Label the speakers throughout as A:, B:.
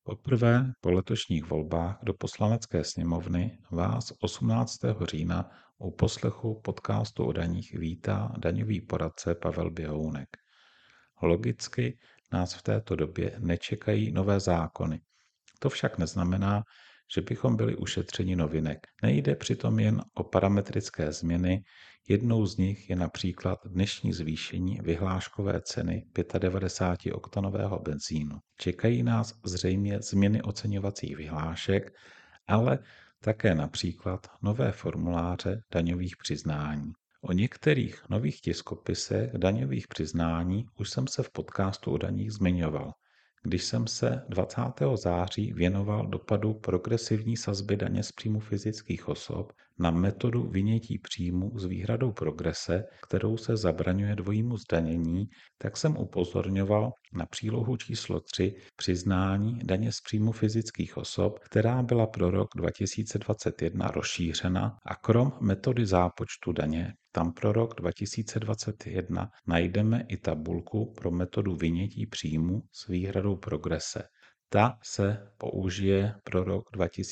A: Poprvé po letošních volbách do Poslanecké sněmovny vás 18. října u poslechu podcastu o daních vítá daňový poradce Pavel Běhounek. Logicky nás v této době nečekají nové zákony. To však neznamená, že bychom byli ušetřeni novinek. Nejde přitom jen o parametrické změny, jednou z nich je například dnešní zvýšení vyhláškové ceny 95-oktanového benzínu. Čekají nás zřejmě změny oceňovacích vyhlášek, ale také například nové formuláře daňových přiznání. O některých nových tiskopisech daňových přiznání už jsem se v podcastu o daních zmiňoval, když jsem se 20. září věnoval dopadu progresivní sazby daně z příjmu fyzických osob na metodu vynětí příjmu s výhradou progrese, kterou se zabraňuje dvojímu zdanění, tak jsem upozorňoval na přílohu číslo 3 přiznání daně z příjmu fyzických osob, která byla pro rok 2021 rozšířena a krom metody zápočtu daně tam pro rok 2021 najdeme i tabulku pro metodu vynětí příjmu s výhradou progrese. Ta se použije pro rok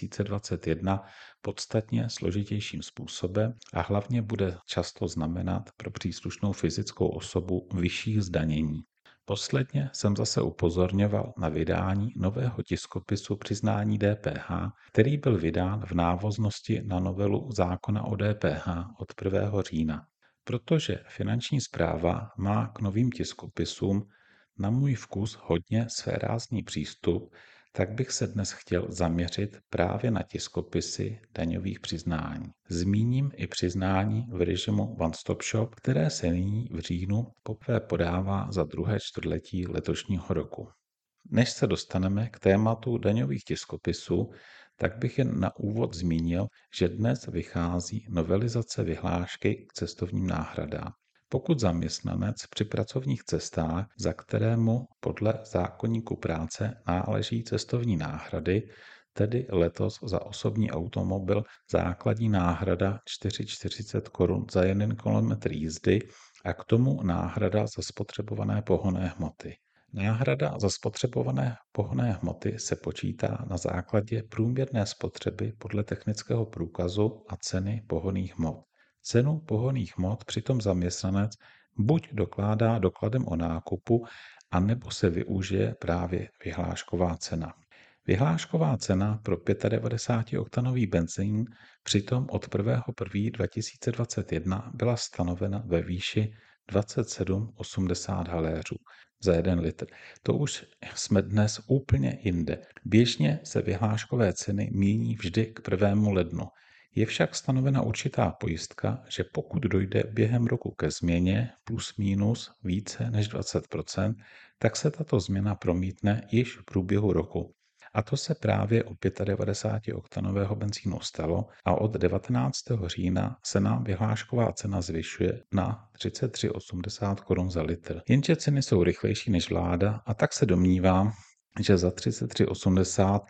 A: 2021 podstatně složitějším způsobem a hlavně bude často znamenat pro příslušnou fyzickou osobu vyšší zdanění. Posledně jsem zase upozorňoval na vydání nového tiskopisu přiznání DPH, který byl vydán v návaznosti na novelu zákona o DPH od 1. října. Protože Finanční správa má k novým tiskopisům na můj vkus hodně svérázný přístup, tak bych se dnes chtěl zaměřit právě na tiskopisy daňových přiznání. Zmíním i přiznání v režimu One Stop Shop, které se nyní v říjnu poprvé podává za druhé čtvrtletí letošního roku. Než se dostaneme k tématu daňových tiskopisů, tak bych jen na úvod zmínil, že dnes vychází novelizace vyhlášky k cestovním náhradám. Pokud zaměstnanec při pracovních cestách, za které mu podle zákoníku práce náleží cestovní náhrady, tedy letos za osobní automobil základní náhrada 440 Kč za 1 kilometr jízdy a k tomu náhrada za spotřebované pohonné hmoty. Náhrada za spotřebované pohonné hmoty se počítá na základě průměrné spotřeby podle technického průkazu a ceny pohonných hmot. Cenu pohonných hmot přitom zaměstnanec buď dokládá dokladem o nákupu, anebo se využije právě vyhlášková cena. Vyhlášková cena pro 95-oktanový benzín přitom od 1.1.2021 byla stanovena ve výši 27,80 haléřů za 1 litr. To už jsme dnes úplně jinde. Běžně se vyhláškové ceny mění vždy k 1. lednu. Je však stanovena určitá pojistka, že pokud dojde během roku ke změně plus minus více než 20%, tak se tato změna promítne již v průběhu roku. A to se právě u 95-oktanového benzínu stalo a od 19. října se nám vyhlášková cena zvyšuje na 33,80 Kč za litr. Jenže ceny jsou rychlejší než vláda a tak se domnívám, že za 33,80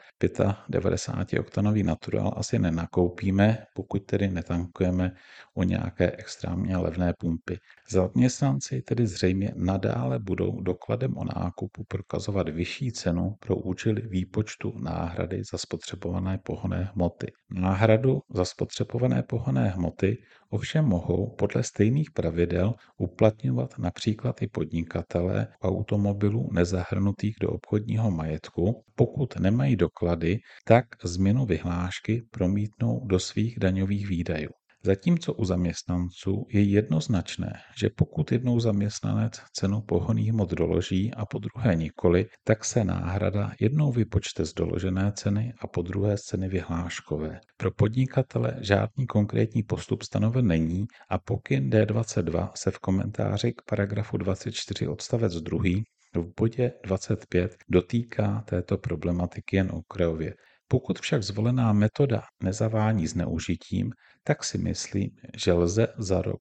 A: 95-oktanový natural asi nenakoupíme, pokud tedy netankujeme o nějaké extrémně levné pumpy. Zaměstnanci tedy zřejmě nadále budou dokladem o nákupu prokazovat vyšší cenu pro účely výpočtu náhrady za spotřebované pohonné hmoty. Náhradu za spotřebované pohonné hmoty ovšem mohou podle stejných pravidel uplatňovat například i podnikatelé automobilů nezahrnutých do obchodního majetku. Pokud nemají doklady, tak změnu vyhlášky promítnou do svých daňových výdajů. Zatímco u zaměstnanců je jednoznačné, že pokud jednou zaměstnanec cenu pohonných hmot doloží a po druhé nikoli, tak se náhrada jednou vypočte z doložené ceny a po druhé z ceny vyhláškové. Pro podnikatele žádný konkrétní postup stanoven není a pokyn D22 se v komentáři k paragrafu 24 odstavec 2 v bodě 25 dotýká této problematiky jen okrajově. Pokud však zvolená metoda nezavání zneužitím, tak si myslím, že lze za rok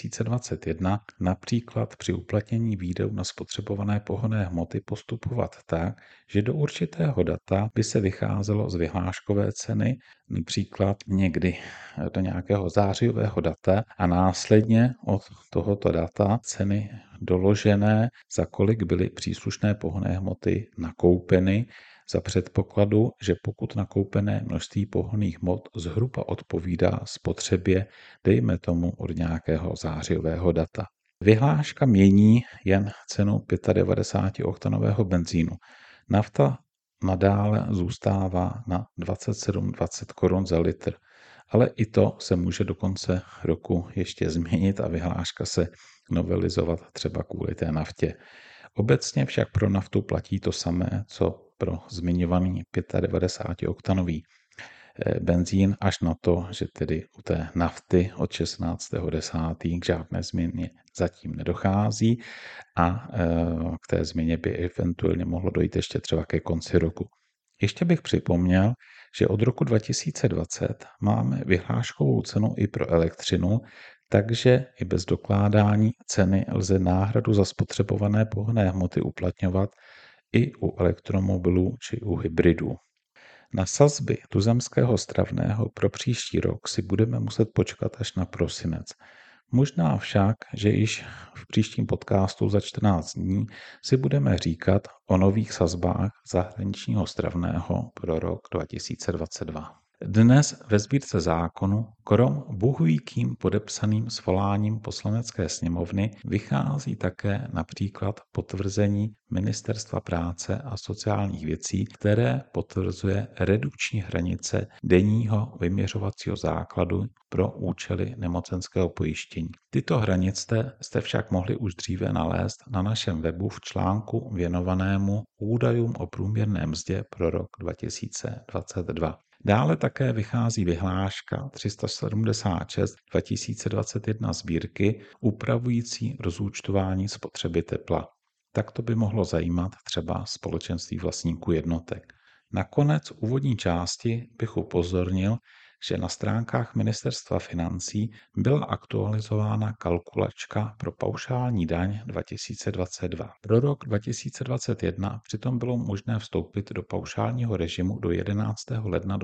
A: 2021 například při uplatnění výdajů na spotřebované pohonné hmoty postupovat tak, že do určitého data by se vycházelo z vyhláškové ceny, například někdy do nějakého zářijového data a následně od tohoto data ceny doložené, za kolik byly příslušné pohonné hmoty nakoupeny, za předpokladu, že pokud nakoupené množství pohonných hmot zhruba odpovídá spotřebě, dejme tomu od nějakého zářijového data. Vyhláška mění jen cenu 95-oktanového benzínu. Nafta nadále zůstává na 27-20 korun za litr, ale i to se může do konce roku ještě změnit a vyhláška se novelizovat třeba kvůli té naftě. Obecně však pro naftu platí to samé, co pro zmiňovaný 95-oktanový benzín, až na to, že tedy u té nafty od 16.10. k žádné změně zatím nedochází a k té změně by eventuálně mohlo dojít ještě třeba ke konci roku. Ještě bych připomněl, že od roku 2020 máme vyhláškovou cenu i pro elektřinu, takže i bez dokládání ceny lze náhradu za spotřebované pohonné hmoty uplatňovat i u elektromobilů či u hybridů. Na sazby tuzemského stravného pro příští rok si budeme muset počkat až na prosinec. Možná však, že již v příštím podcastu za 14 dní si budeme říkat o nových sazbách zahraničního stravného pro rok 2022. Dnes ve Sbírce zákonu, krom bůhví kým podepsaným svoláním Poslanecké sněmovny, vychází také například potvrzení Ministerstva práce a sociálních věcí, které potvrzuje redukční hranice denního vyměřovacího základu pro účely nemocenského pojištění. Tyto hranice jste však mohli už dříve nalézt na našem webu v článku věnovanému údajům o průměrné mzdě pro rok 2022. Dále také vychází vyhláška 376 2021 sbírky upravující rozúčtování spotřeby tepla. Tak to by mohlo zajímat třeba společenství vlastníků jednotek. Nakonec úvodní části bych upozornil, že na stránkách Ministerstva financí byla aktualizována kalkulačka pro paušální daň 2022. Pro rok 2021 přitom bylo možné vstoupit do paušálního režimu do 11. ledna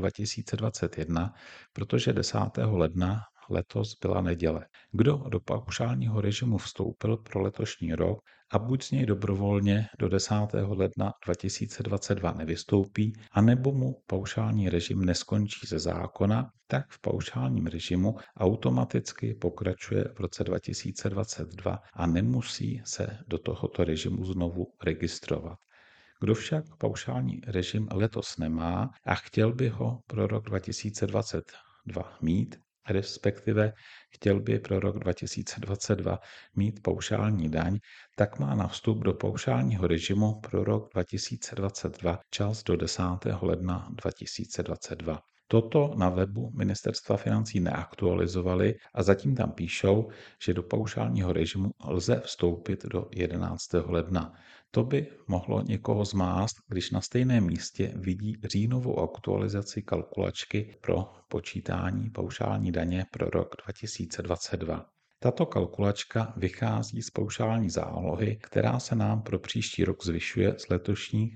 A: 2021, protože 10. ledna letos byla neděle. Kdo do paušálního režimu vstoupil pro letošní rok a buď z něj dobrovolně do 10. ledna 2022 nevystoupí, anebo mu paušální režim neskončí ze zákona, tak v paušálním režimu automaticky pokračuje v roce 2022 a nemusí se do tohoto režimu znovu registrovat. Kdo však paušální režim letos nemá a chtěl by ho pro rok 2022 mít, respektive chtěl by pro rok 2022 mít paušální daň, tak má na vstup do paušálního režimu pro rok 2022 čas do 10. ledna 2022. Toto na webu Ministerstva financí neaktualizovali a zatím tam píšou, že do paušálního režimu lze vstoupit do 11. ledna. To by mohlo někoho zmást, když na stejném místě vidí říjnovou aktualizaci kalkulačky pro počítání paušální daně pro rok 2022. Tato kalkulačka vychází z paušální zálohy, která se nám pro příští rok zvyšuje z letošních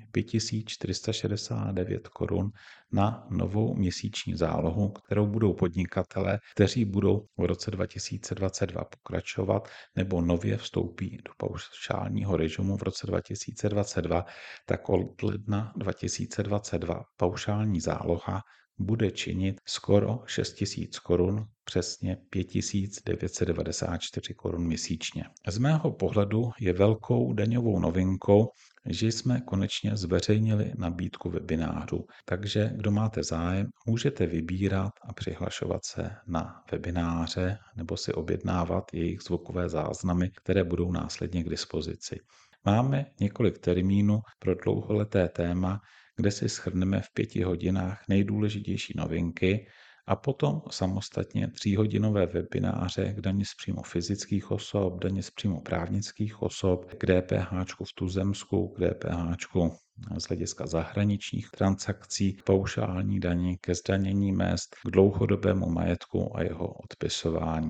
A: 5469 korun na novou měsíční zálohu, kterou budou podnikatelé, kteří budou v roce 2022 pokračovat nebo nově vstoupí do paušálního režimu v roce 2022, tak od ledna 2022 paušální záloha bude činit skoro 6 000 korun, přesně 5 994 korun měsíčně. Z mého pohledu je velkou daňovou novinkou, že jsme konečně zveřejnili nabídku webinářů, takže kdo máte zájem, můžete vybírat a přihlašovat se na webináře nebo si objednávat jejich zvukové záznamy, které budou následně k dispozici. Máme několik termínů pro dlouholeté téma, kde si shrneme v 5 hodinách nejdůležitější novinky a potom samostatně 3hodinové webináře k dani z příjmu fyzických osob, dani z příjmu právnických osob, k DPH v tuzemsku, k DPH z hlediska zahraničních transakcí, k paušální dani, ke zdanění mezd, k dlouhodobému majetku a jeho odpisování.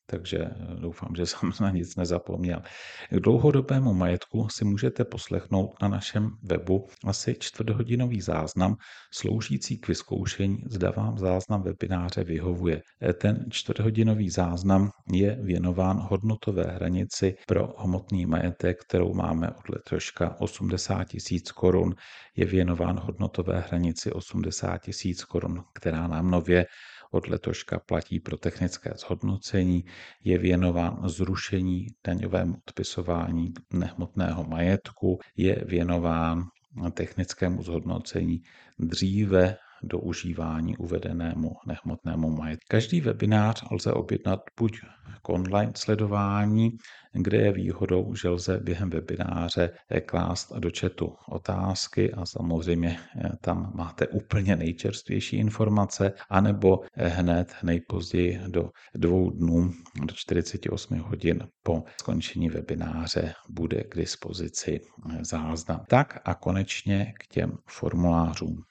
A: takže doufám, že jsem na nic nezapomněl. K dlouhodobému majetku si můžete poslechnout na našem webu asi čtvrthodinový záznam sloužící k vyzkoušení, zda vám záznam webináře vyhovuje. Ten čtvrthodinový záznam je věnován hodnotové hranici pro hmotný majetek, kterou máme od letoška 80 000 korun. Je věnován hodnotové hranici 80 000 korun, která nám nově od letoška platí pro technické zhodnocení, je věnován zrušení daňovému odpisování nehmotného majetku, je věnován technickému zhodnocení dříve do užívání uvedenému nehmotnému majetku. Každý webinář lze objednat buď k online sledování, kde je výhodou, že lze během webináře klást do chatu otázky a samozřejmě tam máte úplně nejčerstvější informace, anebo hned nejpozději do 2 dnů, do 48 hodin po skončení webináře bude k dispozici záznam. Tak a konečně k těm formulářům.